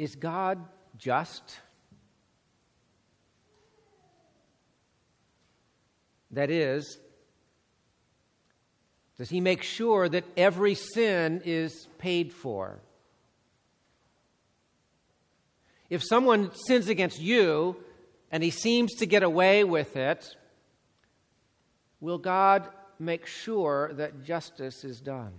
Is God just? That is, does he make sure that every sin is paid for? If someone sins against you and he seems to get away with it, will God make sure that justice is done?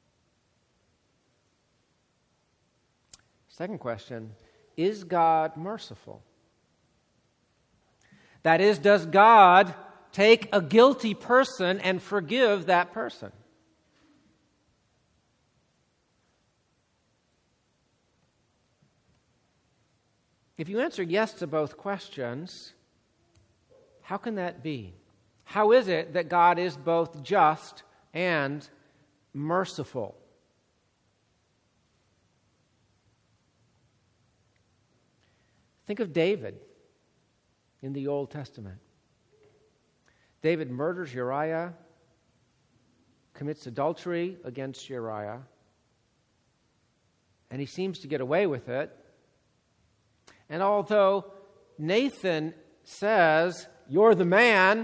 Second question, is God merciful? That is, does God take a guilty person and forgive that person? If you answer yes to both questions, how can that be? How is it that God is both just and merciful? Think of David in the Old Testament. David murders Uriah, commits adultery against Uriah, and he seems to get away with it. And although Nathan says, "You're the man,"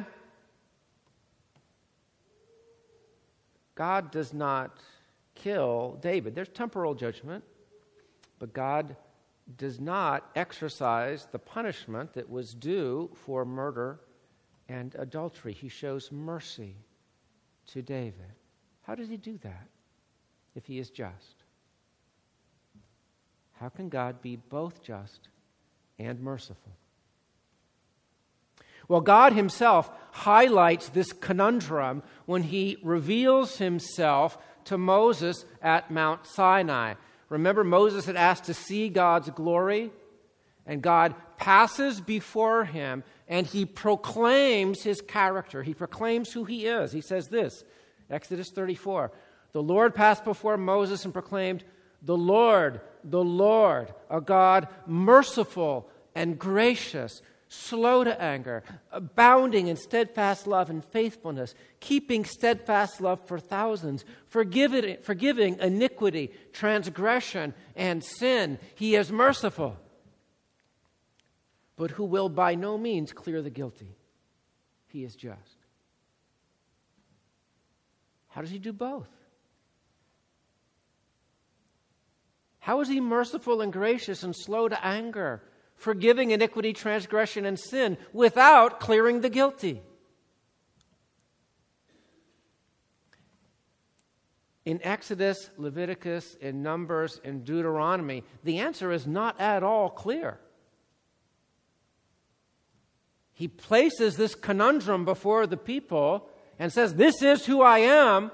God does not kill David. There's temporal judgment, but God does not exercise the punishment that was due for murder and adultery. He shows mercy to David. How does he do that if he is just? How can God be both just and merciful? Well, God himself highlights this conundrum when he reveals himself to Moses at Mount Sinai. Remember, Moses had asked to see God's glory, and God passes before him, and he proclaims his character. He proclaims who he is. He says this, Exodus 34, "The Lord passed before Moses and proclaimed, 'The Lord, a God merciful and gracious, slow to anger, abounding in steadfast love and faithfulness, keeping steadfast love for thousands, forgiving iniquity, transgression, and sin. He is merciful, but who will by no means clear the guilty. He is just.'" How does he do both? How is he merciful and gracious and slow to anger, forgiving iniquity, transgression, and sin, without clearing the guilty? In Exodus, Leviticus, in Numbers, in Deuteronomy, the answer is not at all clear. He places this conundrum before the people and says, "This is who I am,"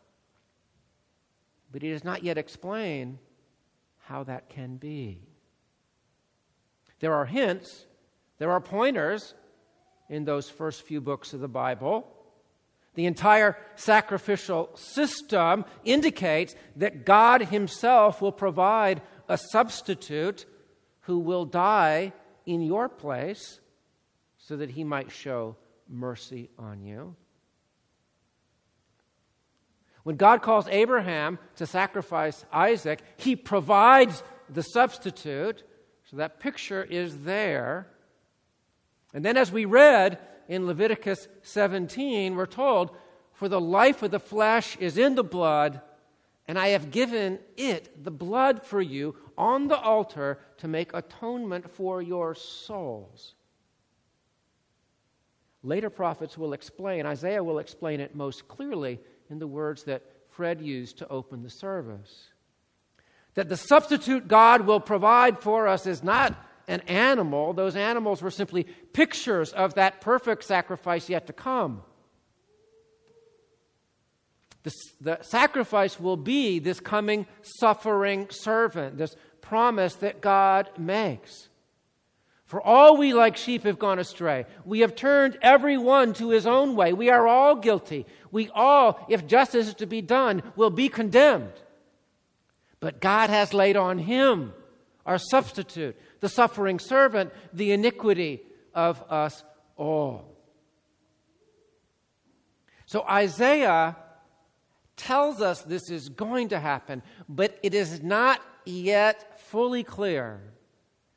but he does not yet explain how that can be. There are hints, there are pointers in those first few books of the Bible. The entire sacrificial system indicates that God himself will provide a substitute who will die in your place so that he might show mercy on you. When God calls Abraham to sacrifice Isaac, he provides the substitute. So that picture is there. And then as we read in Leviticus 17, we're told, "For the life of the flesh is in the blood, and I have given it, the blood, for you on the altar to make atonement for your souls." Later prophets will explain, Isaiah will explain it most clearly in the words that Fred used to open the service. That the substitute God will provide for us is not an animal. Those animals were simply pictures of that perfect sacrifice yet to come. The sacrifice will be this coming suffering servant, this promise that God makes. "For all we like sheep have gone astray. We have turned every one to his own way. We are all guilty. We all, if justice is to be done, will be condemned. But God has laid on him, our substitute, the suffering servant, the iniquity of us all." So Isaiah tells us this is going to happen, but it is not yet fully clear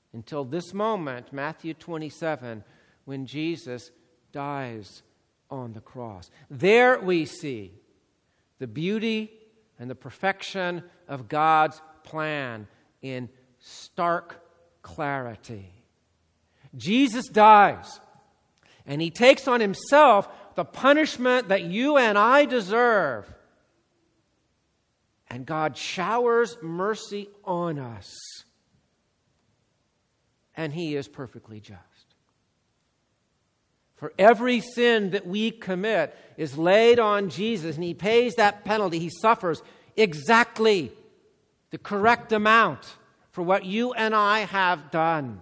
until this moment, Matthew 27, when Jesus dies on the cross. There we see the beauty and the perfection of God's plan in stark clarity. Jesus dies, and he takes on himself the punishment that you and I deserve. And God showers mercy on us. And he is perfectly just. For every sin that we commit is laid on Jesus, and he pays that penalty. He suffers exactly the correct amount for what you and I have done.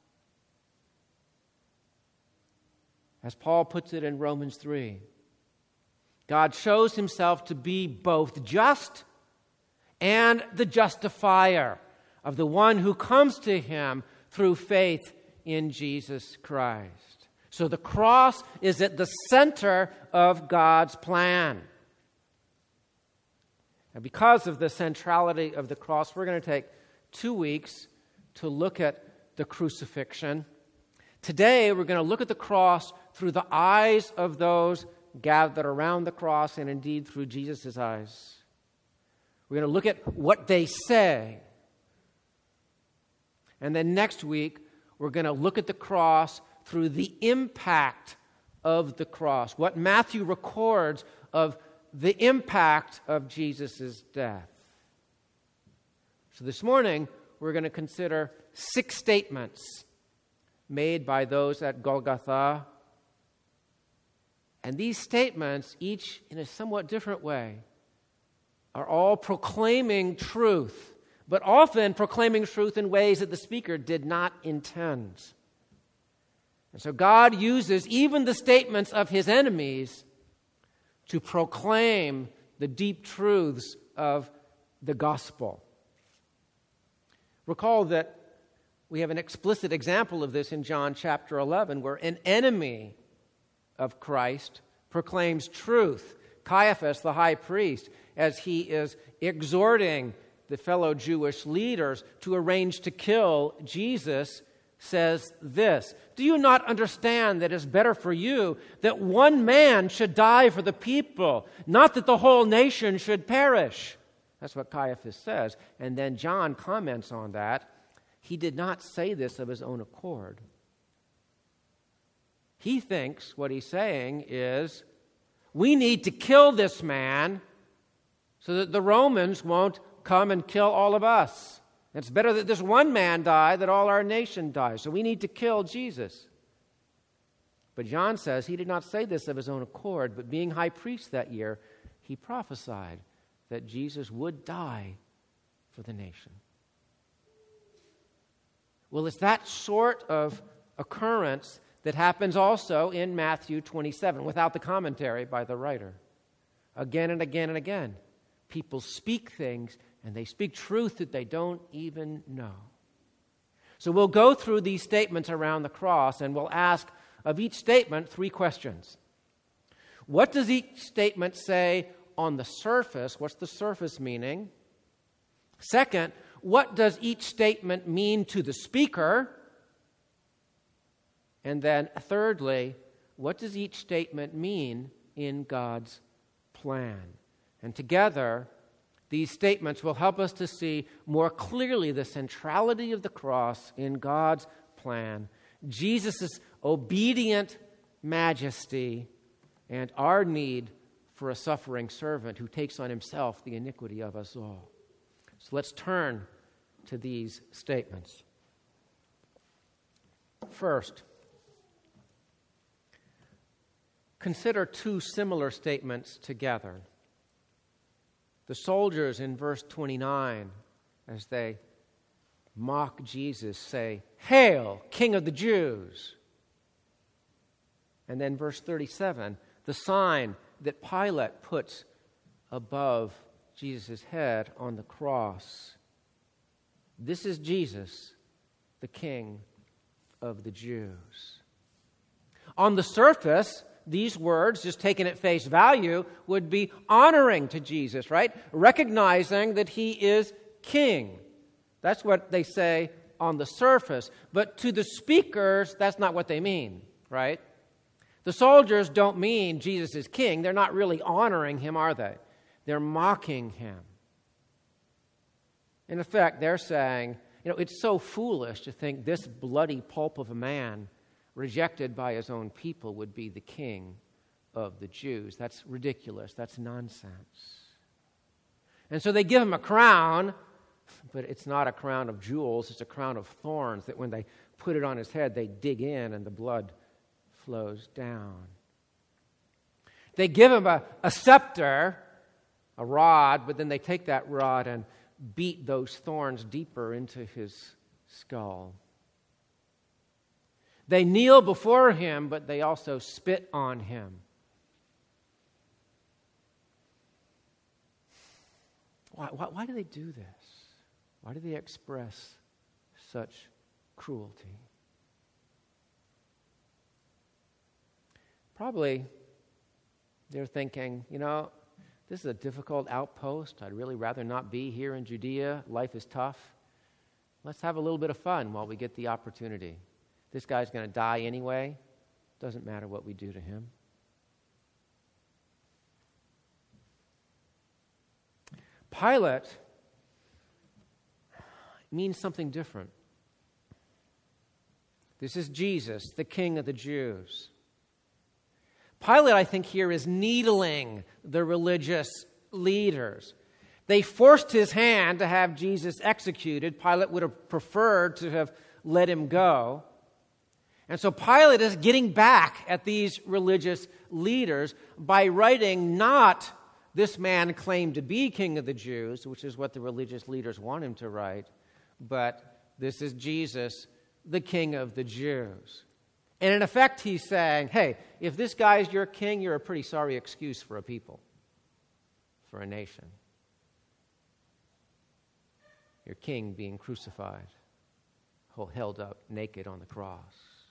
As Paul puts it in Romans 3, God shows himself to be both just and the justifier of the one who comes to him through faith in Jesus Christ. So the cross is at the center of God's plan. And because of the centrality of the cross, we're going to take 2 weeks to look at the crucifixion. Today, we're going to look at the cross through the eyes of those gathered around the cross, and indeed through Jesus' eyes. We're going to look at what they say. And then next week, we're going to look at the cross through the impact of the cross, what Matthew records of the impact of Jesus' death. So this morning, we're going to consider 6 statements made by those at Golgotha. And these statements, each in a somewhat different way, are all proclaiming truth, but often proclaiming truth in ways that the speaker did not intend. And so God uses even the statements of his enemies to proclaim the deep truths of the gospel. Recall that we have an explicit example of this in John chapter 11, where an enemy of Christ proclaims truth. Caiaphas, the high priest, as he is exhorting the fellow Jewish leaders to arrange to kill Jesus, says this: "Do you not understand that it is better for you that one man should die for the people, not that the whole nation should perish?" That's what Caiaphas says. And then John comments on that. He did not say this of his own accord. He thinks what he's saying is, we need to kill this man so that the Romans won't come and kill all of us. It's better that this one man die than all our nation die. So we need to kill Jesus. But John says he did not say this of his own accord, but being high priest that year, he prophesied that Jesus would die for the nation. Well, it's that sort of occurrence that happens also in Matthew 27, without the commentary by the writer. Again and again and again, people speak things, and they speak truth that they don't even know. So we'll go through these statements around the cross, and we'll ask of each statement 3 questions. What does each statement say on the surface? What's the surface meaning? Second, what does each statement mean to the speaker? And then thirdly, what does each statement mean in God's plan? And together, these statements will help us to see more clearly the centrality of the cross in God's plan, Jesus' obedient majesty, and our need for a suffering servant who takes on himself the iniquity of us all. So let's turn to these statements. First, consider 2 similar statements together. The soldiers in verse 29, as they mock Jesus, say, "Hail, King of the Jews!" And then verse 37, the sign that Pilate puts above Jesus' head on the cross. This is Jesus, the King of the Jews. On the surface, these words, just taken at face value, would be honoring to Jesus, right? Recognizing that he is king. That's what they say on the surface. But to the speakers, that's not what they mean, right? The soldiers don't mean Jesus is king. They're not really honoring him, are they? They're mocking him. In effect, they're saying, it's so foolish to think this bloody pulp of a man, rejected by his own people, would be the king of the Jews. That's ridiculous. That's nonsense. And so they give him a crown, but it's not a crown of jewels. It's a crown of thorns that when they put it on his head, they dig in and the blood flows down. They give him a scepter, a rod, but then they take that rod and beat those thorns deeper into his skull. They kneel before him, but they also spit on him. Why do they do this? Why do they express such cruelty? Probably they're thinking, this is a difficult outpost. I'd really rather not be here in Judea. Life is tough. Let's have a little bit of fun while we get the opportunity. This guy's going to die anyway. Doesn't matter what we do to him. Pilate means something different. This is Jesus, the King of the Jews. Pilate, I think, here is needling the religious leaders. They forced his hand to have Jesus executed. Pilate would have preferred to have let him go. And so Pilate is getting back at these religious leaders by writing not "This man claimed to be king of the Jews," which is what the religious leaders want him to write, but "This is Jesus, the King of the Jews." And in effect, he's saying, hey, if this guy's your king, you're a pretty sorry excuse for a people, for a nation. Your king being crucified, held up naked on the cross.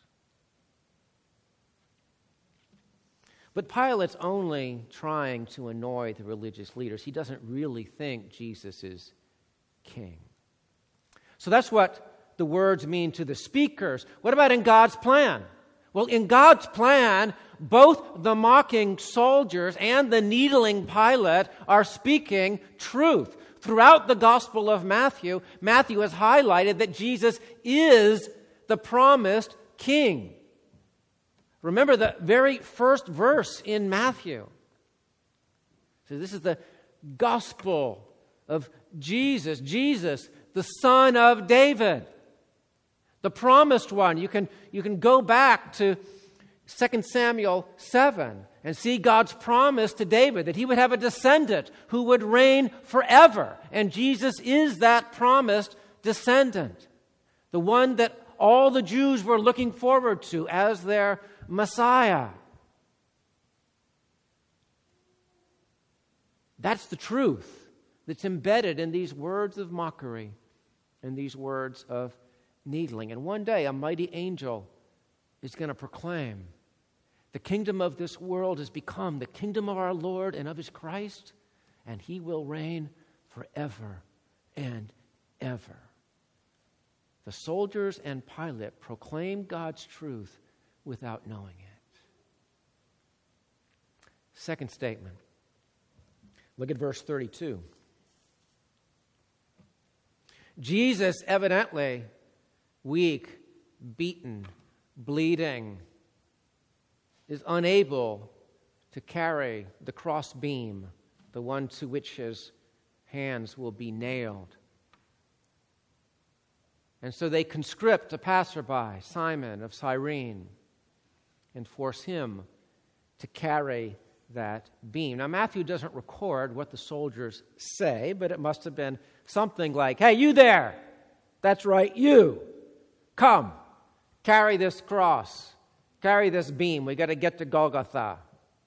But Pilate's only trying to annoy the religious leaders. He doesn't really think Jesus is king. So that's what the words mean to the speakers. What about in God's plan? Well, in God's plan, both the mocking soldiers and the needling Pilate are speaking truth. Throughout the Gospel of Matthew, Matthew has highlighted that Jesus is the promised king. Remember the very first verse in Matthew. So this is the gospel of Jesus, the son of David, the promised one. You can go back to 2 Samuel 7 and see God's promise to David that he would have a descendant who would reign forever. And Jesus is that promised descendant, the one that all the Jews were looking forward to as their Messiah. That's the truth that's embedded in these words of mockery and these words of needling. And one day a mighty angel is going to proclaim, the kingdom of this world has become the kingdom of our Lord and of his Christ, and he will reign forever and ever. The soldiers and Pilate proclaimed God's truth without knowing it. Second statement. Look at verse 32. Jesus, evidently weak, beaten, bleeding, is unable to carry the cross beam, the one to which his hands will be nailed. And so they conscript a passerby, Simon of Cyrene, and force him to carry that beam. Now, Matthew doesn't record what the soldiers say, but it must have been something like, hey, you there! That's right, you! Come, carry this cross, carry this beam. We got to get to Golgotha.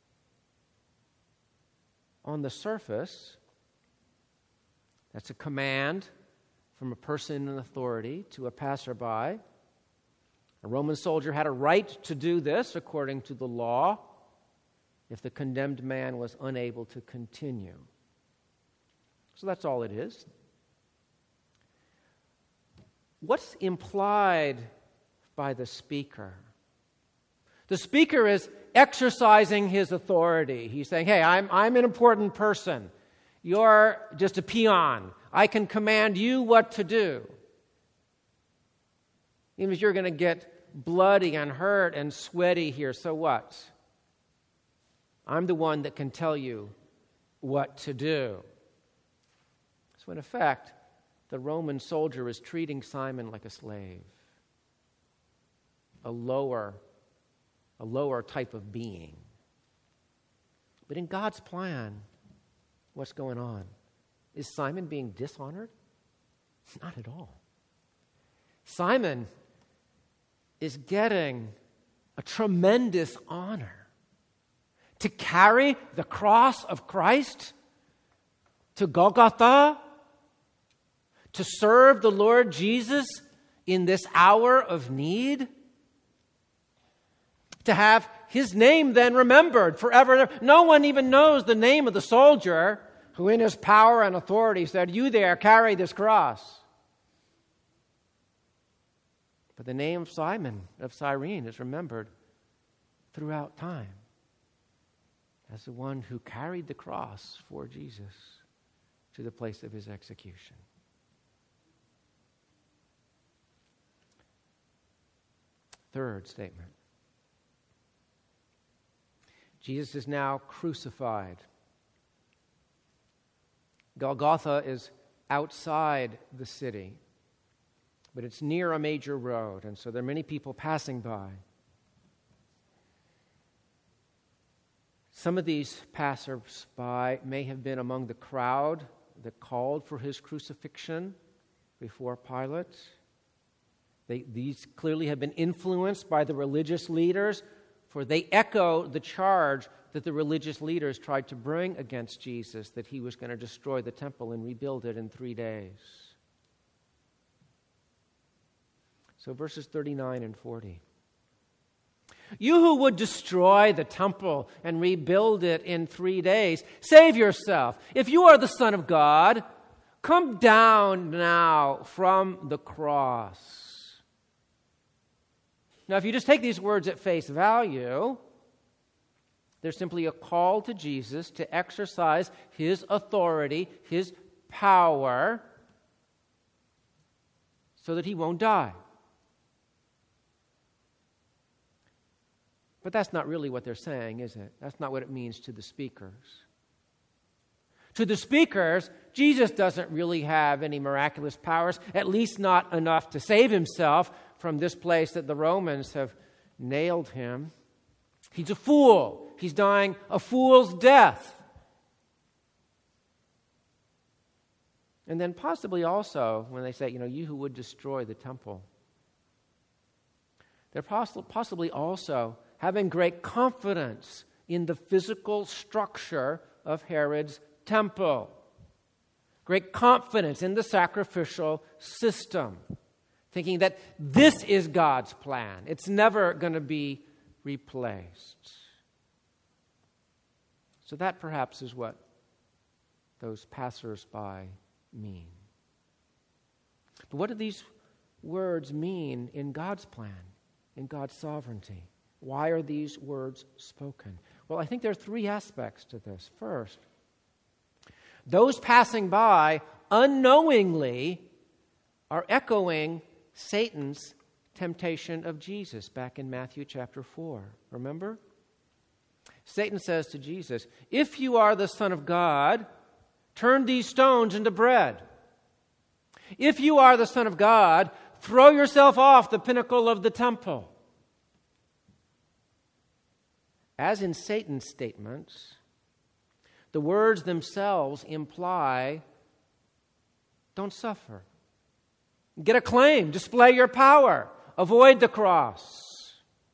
On the surface, that's a command from a person in authority to a passerby. A Roman soldier had a right to do this according to the law if the condemned man was unable to continue. So that's all it is. what's implied by the speaker? The speaker is exercising his authority. He's saying, hey, I'm an important person. You're just a peon. I can command you what to do. Even if you're going to get bloody and hurt and sweaty here, so what? I'm the one that can tell you what to do. So in effect, the Roman soldier is treating Simon like a slave, a lower type of being. But in God's plan, what's going on? Is Simon being dishonored? Not at all. Simon is getting a tremendous honor to carry the cross of Christ to Golgotha, to serve the Lord Jesus in this hour of need, to have his name then remembered forever. No one even knows the name of the soldier who in his power and authority said, you there, carry this cross. But the name of Simon of Cyrene is remembered throughout time as the one who carried the cross for Jesus to the place of his execution. Third statement. Jesus is now crucified. Golgotha is outside the city, but it's near a major road, and so there are many people passing by. Some of these passers-by may have been among the crowd that called for his crucifixion before Pilate. These clearly have been influenced by the religious leaders, for they echo the charge that the religious leaders tried to bring against Jesus, that he was going to destroy the temple and rebuild it in 3 days. So verses 39 and 40. You who would destroy the temple and rebuild it in 3 days, save yourself. If you are the Son of God, come down now from the cross. Now, if you just take these words at face value, they're simply a call to Jesus to exercise his authority, his power, so that he won't die. But that's not really what they're saying, is it? That's not what it means to the speakers. To the speakers, Jesus doesn't really have any miraculous powers, at least not enough to save himself from this place that the Romans have nailed him. He's a fool. He's dying a fool's death. And then possibly also, when they say, you who would destroy the temple, they're possibly also having great confidence in the physical structure of Herod's temple. Great confidence in the sacrificial system. Thinking that this is God's plan. It's never going to be replaced. So that perhaps is what those passers-by mean. But what do these words mean in God's plan, in God's sovereignty? Why are these words spoken? Well, I think there are 3 aspects to this. First, those passing by unknowingly are echoing Satan's temptation of Jesus back in Matthew chapter 4. Remember? Satan says to Jesus, if you are the Son of God, turn these stones into bread. If you are the Son of God, throw yourself off the pinnacle of the temple. As in Satan's statements, the words themselves imply, don't suffer. Get a claim, display your power, avoid the cross.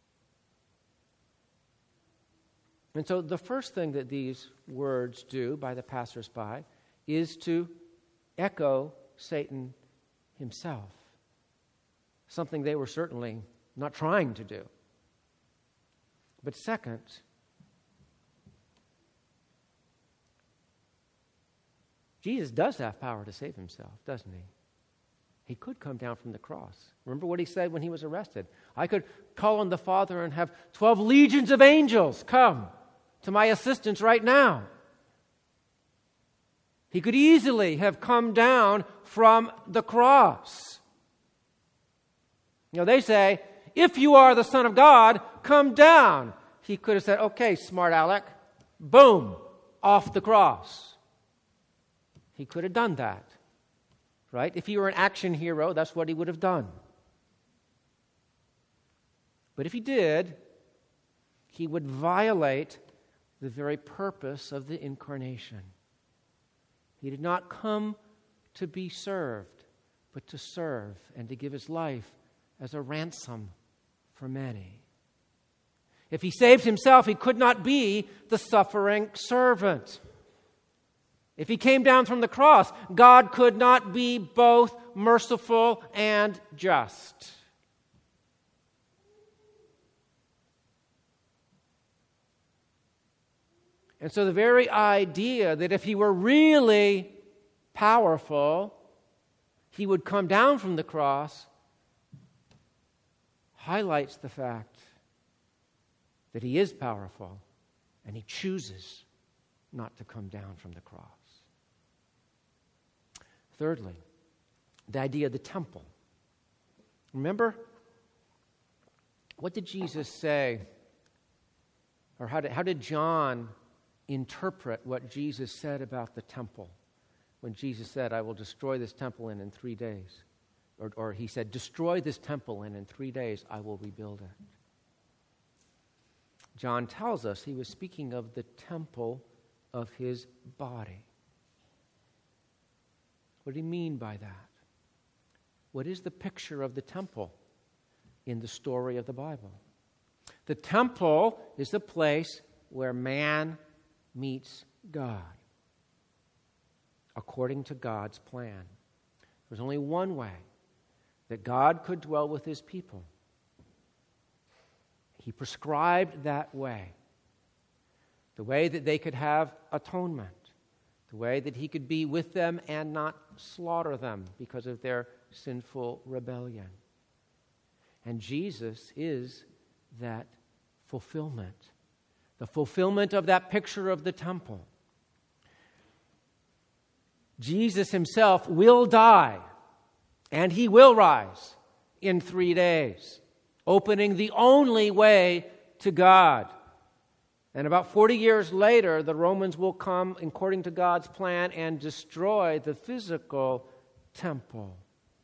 And so the first thing that these words do by the passers-by is to echo Satan himself, something they were certainly not trying to do. But second, Jesus does have power to save himself, doesn't he? He could come down from the cross. Remember what he said when he was arrested? I could call on the Father and have 12 legions of angels come to my assistance right now. He could easily have come down from the cross. They say, if you are the Son of God, come down. He could have said, okay, smart Alec, boom, off the cross. He could have done that, right? If he were an action hero, that's what he would have done. But if he did, he would violate the very purpose of the incarnation. He did not come to be served, but to serve and to give his life as a ransom for many. If he saved himself, he could not be the suffering servant. If he came down from the cross, God could not be both merciful and just. And so the very idea that if he were really powerful, he would come down from the cross highlights the fact that he is powerful and he chooses not to come down from the cross. Thirdly, the idea of the temple. Remember, what did Jesus say? Or how did John interpret what Jesus said about the temple? When Jesus said, I will destroy this temple in 3 days. Or he said, destroy this temple and in 3 days I will rebuild it. John tells us he was speaking of the temple of his body. What did he mean by that? What is the picture of the temple in the story of the Bible? The temple is the place where man meets God according to God's plan. There's only one way that God could dwell with his people. He prescribed that way. The way that they could have atonement. The way that he could be with them and not slaughter them because of their sinful rebellion. And Jesus is that fulfillment. The fulfillment of that picture of the temple. Jesus himself will die, and he will rise in 3 days, opening the only way to God. And about 40 years later, the Romans will come, according to God's plan, and destroy the physical temple.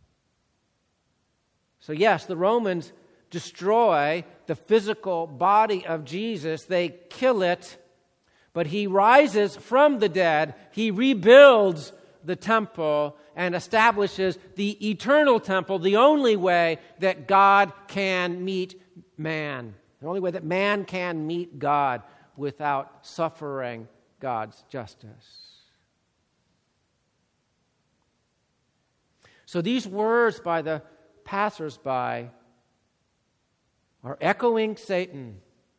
So yes, the Romans destroy the physical body of Jesus. They kill it, but he rises from the dead. He rebuilds the temple and establishes the eternal temple, the only way that God can meet man. The only way that man can meet God without suffering God's justice. So these words by the passersby are echoing Satan.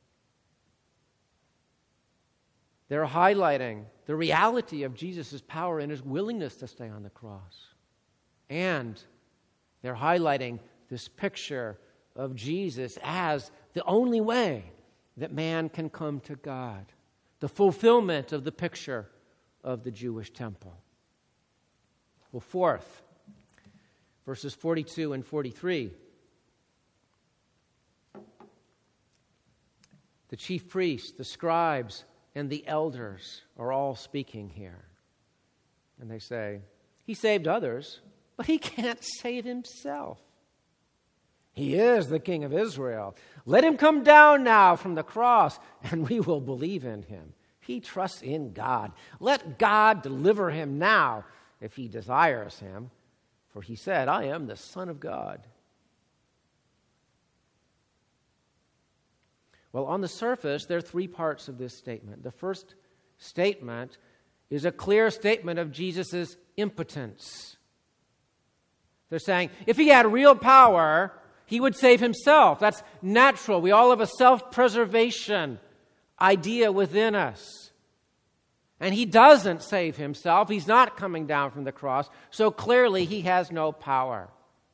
They're highlighting the reality of Jesus' power and his willingness to stay on the cross. And they're highlighting this picture of Jesus as the only way that man can come to God. The fulfillment of the picture of the Jewish temple. Well, fourth, verses 42 and 43. The chief priests, the scribes, and the elders are all speaking here. And they say, he saved others, but he can't save himself. He is the King of Israel. Let him come down now from the cross, and we will believe in him. He trusts in God. Let God deliver him now if he desires him. For he said, I am the Son of God. Well, on the surface, there are three parts of this statement. The first statement is a clear statement of Jesus' impotence. They're saying, if he had real power, he would save himself. That's natural. We all have a self-preservation idea within us. And he doesn't save himself. He's not coming down from the cross. So clearly he has no power.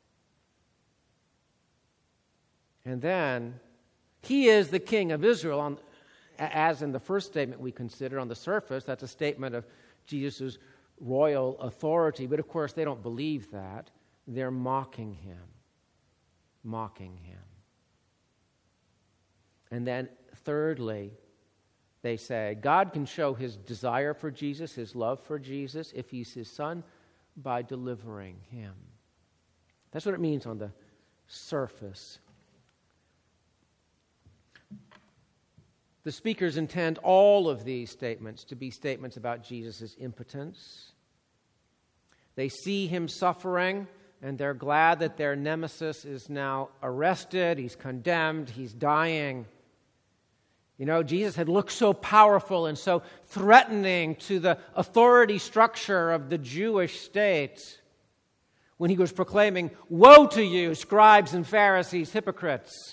And then he is the king of Israel, as in the first statement we considered on the surface. That's a statement of Jesus' royal authority. But of course they don't believe that. They're mocking him. Mocking him. And then thirdly, they say, God can show his desire for Jesus, his love for Jesus, if he's his son, by delivering him. That's what it means on the surface. The speakers intend all of these statements to be statements about Jesus' impotence. They see him suffering, and they're glad that their nemesis is now arrested, he's condemned, he's dying. You know, Jesus had looked so powerful and so threatening to the authority structure of the Jewish state when he was proclaiming, "Woe to you, scribes and Pharisees, hypocrites."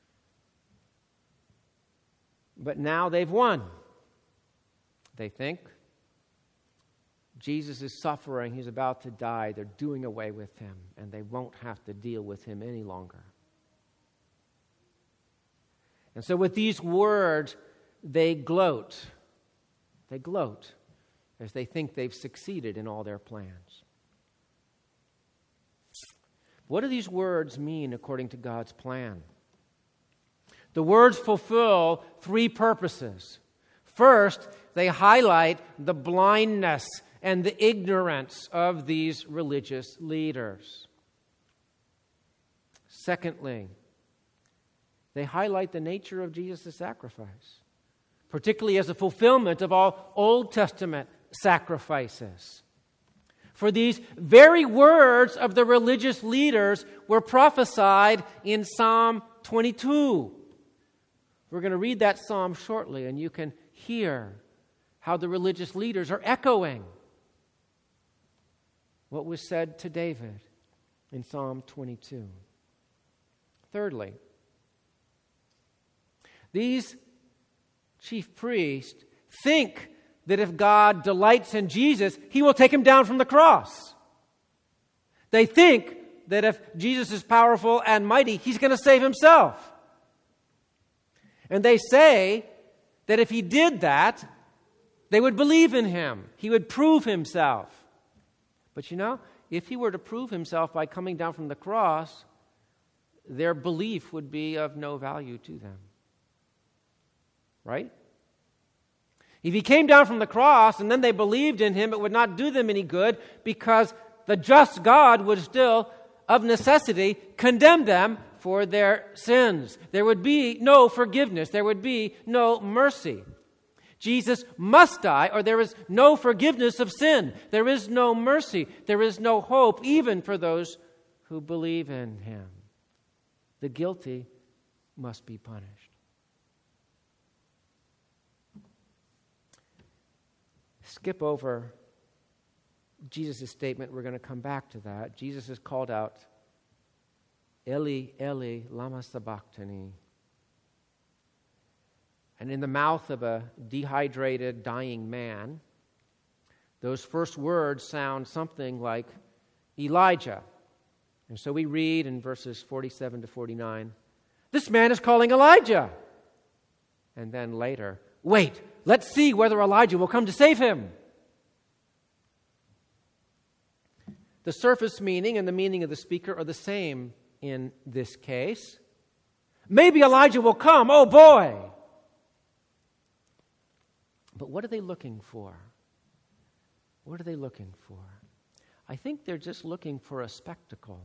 But now they've won. They think Jesus is suffering, he's about to die, they're doing away with him, and they won't have to deal with him any longer. And so with these words, they gloat. They gloat as they think they've succeeded in all their plans. What do these words mean according to God's plan? The words fulfill three purposes. First, they highlight the blindness and the ignorance of these religious leaders. Secondly, they highlight the nature of Jesus' sacrifice, particularly as a fulfillment of all Old Testament sacrifices. For these very words of the religious leaders were prophesied in Psalm 22. We're going to read that psalm shortly, and you can hear how the religious leaders are echoing what was said to David in Psalm 22. Thirdly, these chief priests think that if God delights in Jesus, he will take him down from the cross. They think that if Jesus is powerful and mighty, he's going to save himself. And they say that if he did that, they would believe in him. He would prove himself. But you know, if he were to prove himself by coming down from the cross, their belief would be of no value to them. Right? If he came down from the cross and then they believed in him, it would not do them any good because the just God would still, of necessity, condemn them for their sins. There would be no forgiveness. There would be no mercy. Jesus must die or there is no forgiveness of sin. There is no mercy. There is no hope even for those who believe in him. The guilty must be punished. Skip over Jesus' statement. We're going to come back to that. Jesus is called out, Eli, Eli, lama sabachthani. And in the mouth of a dehydrated, dying man, those first words sound something like Elijah. And so we read in verses 47 to 49, this man is calling Elijah. And then later, wait, let's see whether Elijah will come to save him. The surface meaning and the meaning of the speaker are the same in this case. Maybe Elijah will come, oh boy. But what are they looking for? What are they looking for? I think they're just looking for a spectacle.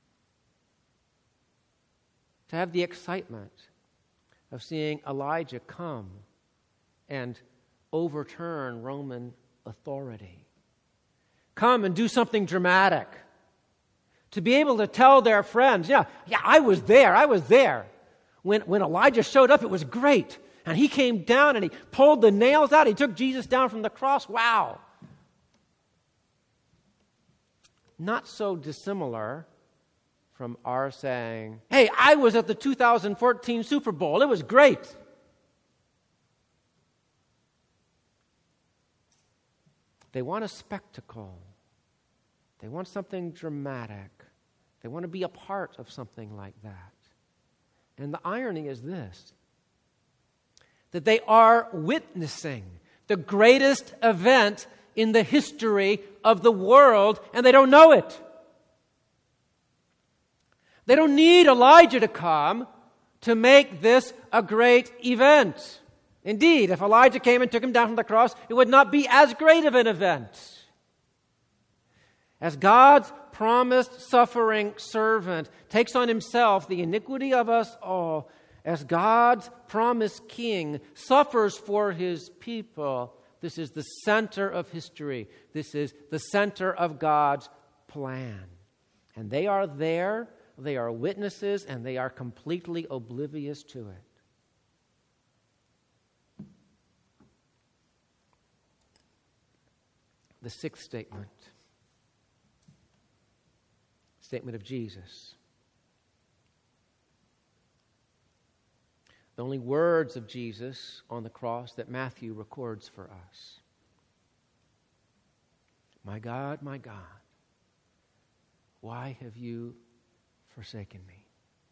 To have the excitement of seeing Elijah come and overturn Roman authority. Come and do something dramatic. To be able to tell their friends, yeah, I was there. When Elijah showed up, it was great. And he came down and he pulled the nails out. He took Jesus down from the cross. Wow. Not so dissimilar from our saying, hey, I was at the 2014 Super Bowl. It was great. They want a spectacle. They want something dramatic. They want to be a part of something like that. And the irony is this, that they are witnessing the greatest event in the history of the world, and they don't know it. They don't need Elijah to come to make this a great event. Indeed, if Elijah came and took him down from the cross, it would not be as great of an event. As God's promised suffering servant takes on himself the iniquity of us all, as God's promised king suffers for his people, this is the center of history. This is the center of God's plan. And they are there, they are witnesses, and they are completely oblivious to it. The sixth statement of Jesus. The only words of Jesus on the cross that Matthew records for us. My God, why have you forsaken me?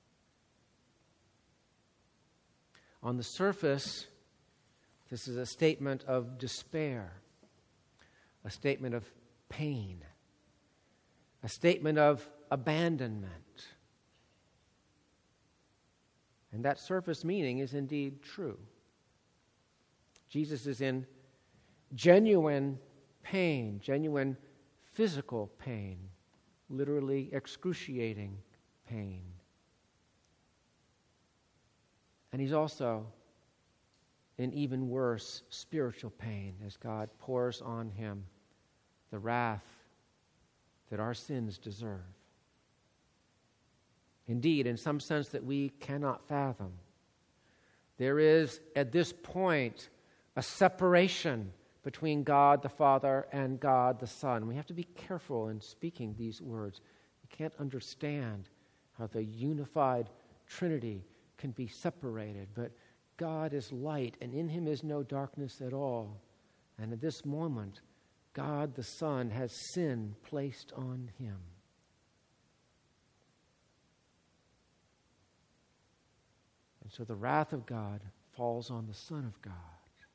On the surface, this is a statement of despair, a statement of pain, a statement of abandonment. And that surface meaning is indeed true. Jesus is in genuine pain, genuine physical pain, literally excruciating pain. And he's also in even worse spiritual pain as God pours on him the wrath that our sins deserve. Indeed, in some sense that we cannot fathom, there is at this point a separation between God the Father and God the Son. We have to be careful in speaking these words. We can't understand how the unified Trinity can be separated, but God is light, and in him is no darkness at all. And at this moment, God the Son has sin placed on him. And so the wrath of God falls on the Son of God.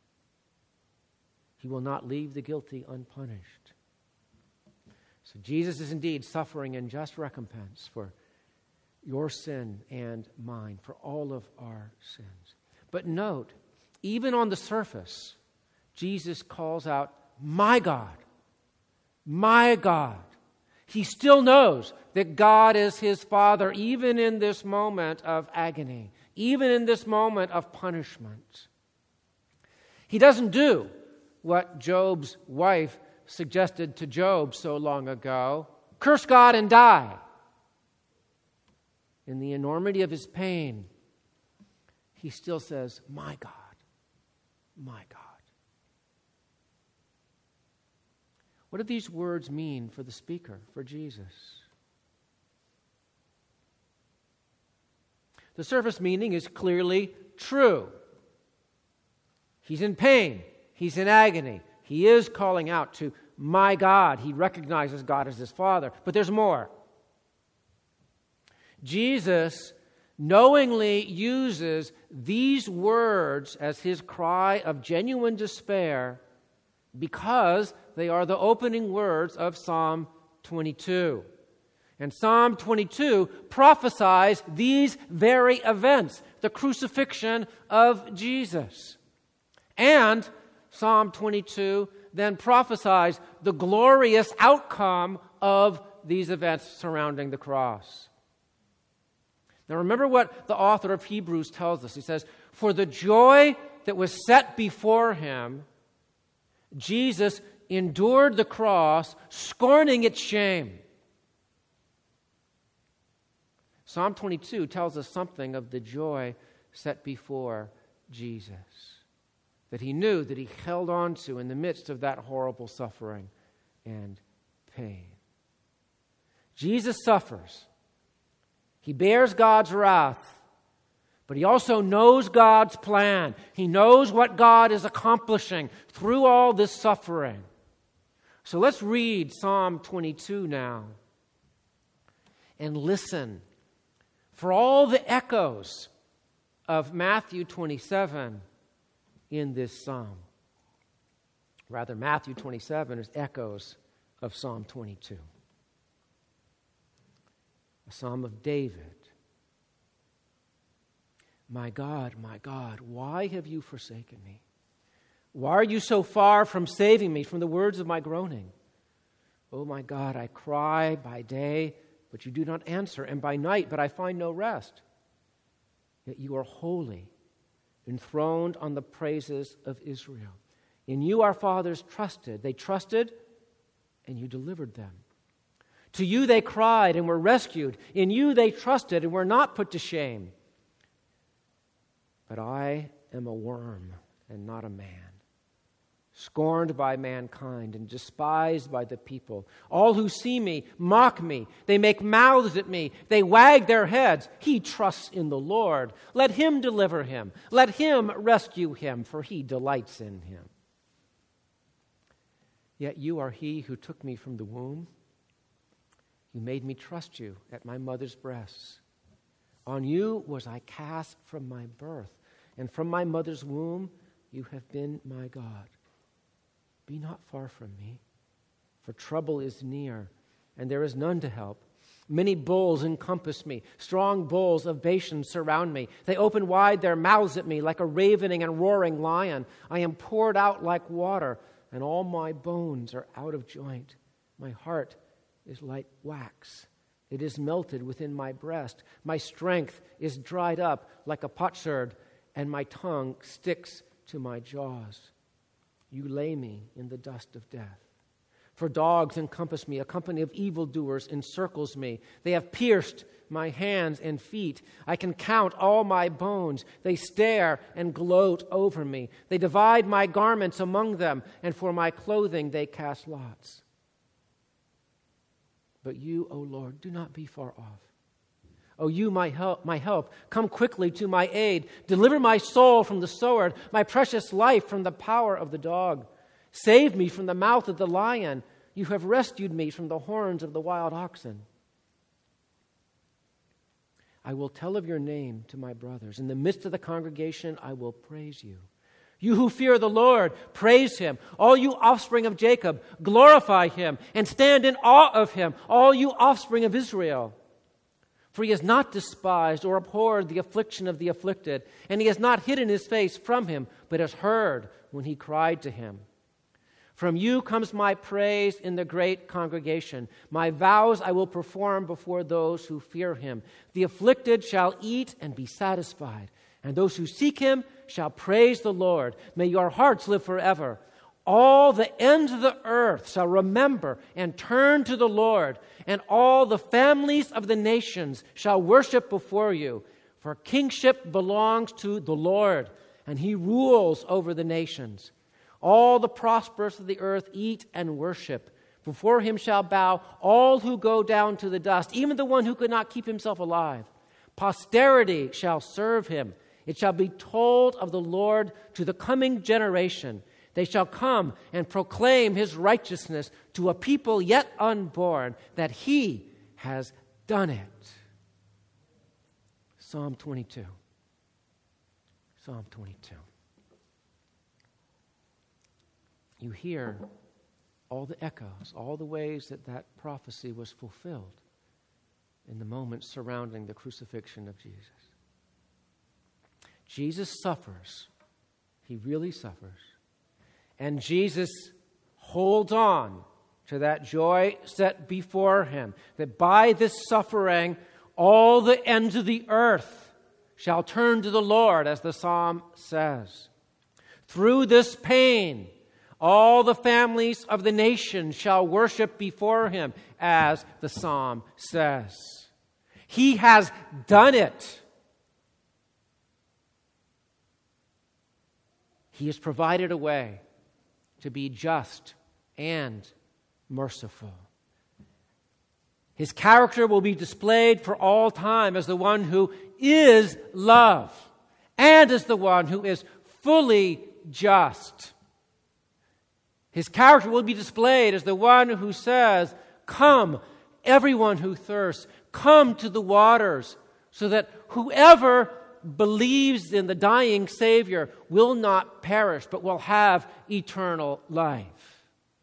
He will not leave the guilty unpunished. So Jesus is indeed suffering in just recompense for your sin and mine, for all of our sins. But note, even on the surface, Jesus calls out, my God, my God. He still knows that God is his Father, even in this moment of agony, even in this moment of punishment. He doesn't do what Job's wife suggested to Job so long ago, curse God and die. In the enormity of his pain, he still says, my God, my God. What do these words mean for the speaker, for Jesus? The surface meaning is clearly true. He's in pain. He's in agony. He is calling out to my God. He recognizes God as his Father. But there's more. Jesus knowingly uses these words as his cry of genuine despair because they are the opening words of Psalm 22. And Psalm 22 prophesies these very events, the crucifixion of Jesus. And Psalm 22 then prophesies the glorious outcome of these events surrounding the cross. Now remember what the author of Hebrews tells us. He says, for the joy that was set before him, Jesus endured the cross, scorning its shame. Psalm 22 tells us something of the joy set before Jesus, that he knew, that he held on to in the midst of that horrible suffering and pain. Jesus suffers. He bears God's wrath, but he also knows God's plan. He knows what God is accomplishing through all this suffering. So let's read Psalm 22 now and listen for all the echoes of Matthew 27 in this psalm. Rather, Matthew 27 is echoes of Psalm 22. A psalm of David. My God, why have you forsaken me? Why are you so far from saving me from the words of my groaning? Oh my God, I cry by day, but you do not answer, and by night, but I find no rest. Yet you are holy, enthroned on the praises of Israel. In you our fathers trusted. They trusted, and you delivered them. To you they cried and were rescued. In you they trusted and were not put to shame. But I am a worm and not a man, scorned by mankind and despised by the people. All who see me mock me. They make mouths at me. They wag their heads. He trusts in the Lord. Let him deliver him. Let him rescue him, for he delights in him. Yet you are he who took me from the womb. You made me trust you at my mother's breasts. On you was I cast from my birth, and from my mother's womb you have been my God. Be not far from me, for trouble is near, and there is none to help. Many bulls encompass me. Strong bulls of Bashan surround me. They open wide their mouths at me like a ravening and roaring lion. I am poured out like water, and all my bones are out of joint. My heart is like wax. It is melted within my breast. My strength is dried up like a potsherd, and my tongue sticks to my jaws. You lay me in the dust of death. For dogs encompass me. A company of evildoers encircles me. They have pierced my hands and feet. I can count all my bones. They stare and gloat over me. They divide my garments among them, and for my clothing they cast lots. But you, O Lord, do not be far off. O you, my help, come quickly to my aid. Deliver my soul from the sword, my precious life from the power of the dog. Save me from the mouth of the lion. You have rescued me from the horns of the wild oxen. I will tell of your name to my brothers. In the midst of the congregation, I will praise you. You who fear the Lord, praise him. All you offspring of Jacob, glorify him and stand in awe of him, all you offspring of Israel. For he has not despised or abhorred the affliction of the afflicted, and he has not hidden his face from him, but has heard when he cried to him. From you comes my praise in the great congregation. My vows I will perform before those who fear him. The afflicted shall eat and be satisfied, and those who seek him shall praise the Lord. May your hearts live forever. All the ends of the earth shall remember and turn to the Lord, and all the families of the nations shall worship before you. For kingship belongs to the Lord, and he rules over the nations. All the prosperous of the earth eat and worship. Before him shall bow all who go down to the dust, even the one who could not keep himself alive. Posterity shall serve him. It shall be told of the Lord to the coming generation. They shall come and proclaim his righteousness to a people yet unborn, that he has done it. Psalm 22. Psalm 22. You hear all the echoes, all the ways that that prophecy was fulfilled in the moments surrounding the crucifixion of Jesus. Jesus suffers. He really suffers. And Jesus holds on to that joy set before him, that by this suffering, all the ends of the earth shall turn to the Lord, as the psalm says. Through this pain, all the families of the nation shall worship before him, as the psalm says. He has done it. He has provided a way to be just and merciful. His character will be displayed for all time as the one who is love and as the one who is fully just. His character will be displayed as the one who says, "Come, everyone who thirsts, come to the waters," so that whoever believes in the dying Savior will not perish, but will have eternal life.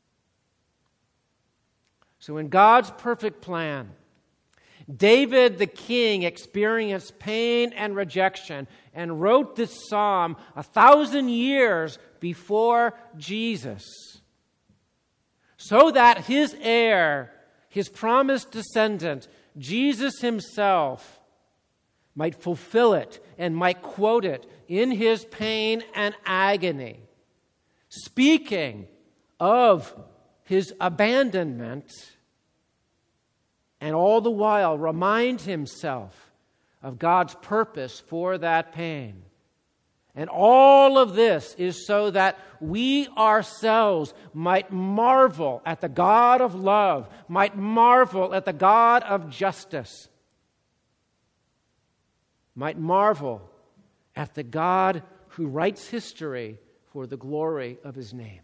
So in God's perfect plan, David the king experienced pain and rejection and wrote this psalm 1,000 years before Jesus, so that his heir, his promised descendant, Jesus himself, might fulfill it and might quote it in his pain and agony, speaking of his abandonment, and all the while remind himself of God's purpose for that pain. And all of this is so that we ourselves might marvel at the God of love, might marvel at the God of justice, might marvel at the God who writes history for the glory of his name.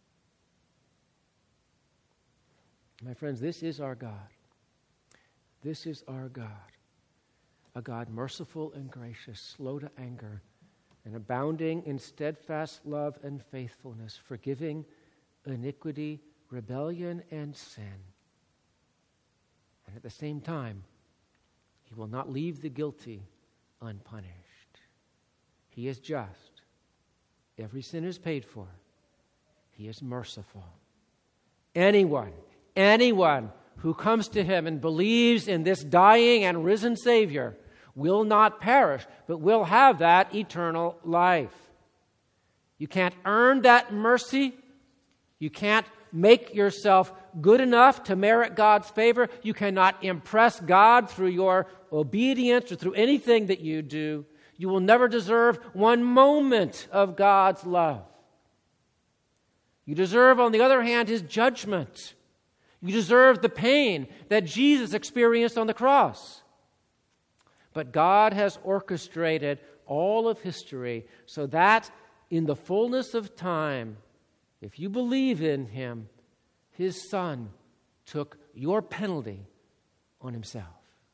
My friends, this is our God. This is our God, a God merciful and gracious, slow to anger, and abounding in steadfast love and faithfulness, forgiving iniquity, rebellion, and sin. And at the same time, he will not leave the guilty unpunished. He is just. Every sin is paid for. He is merciful. Anyone who comes to him and believes in this dying and risen Savior will not perish, but will have that eternal life. You can't earn that mercy. You can't make yourself good enough to merit God's favor. You cannot impress God through your obedience or through anything that you do. You will never deserve one moment of God's love. You deserve, on the other hand, his judgment. You deserve the pain that Jesus experienced on the cross. But God has orchestrated all of history so that in the fullness of time, if you believe in him, his Son took your penalty on himself.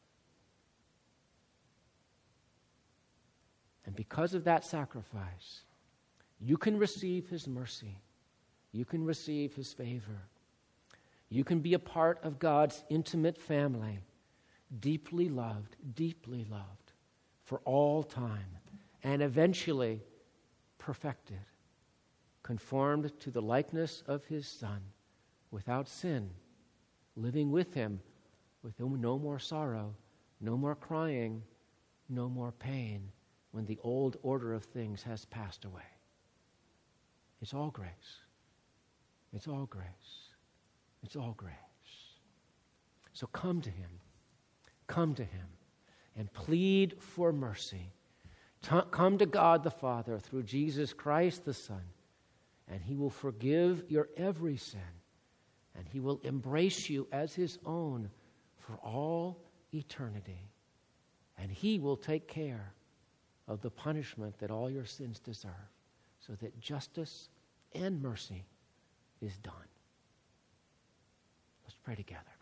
And because of that sacrifice, you can receive his mercy. You can receive his favor. You can be a part of God's intimate family, deeply loved for all time, and eventually perfected, conformed to the likeness of his Son, without sin, living with him with no more sorrow, no more crying, no more pain, when the old order of things has passed away. It's all grace. It's all grace. It's all grace. So come to him. Come to him and plead for mercy. Come to God the Father through Jesus Christ the Son, and he will forgive your every sin, and he will embrace you as his own for all eternity. And he will take care of the punishment that all your sins deserve, so that justice and mercy is done. Let's pray together.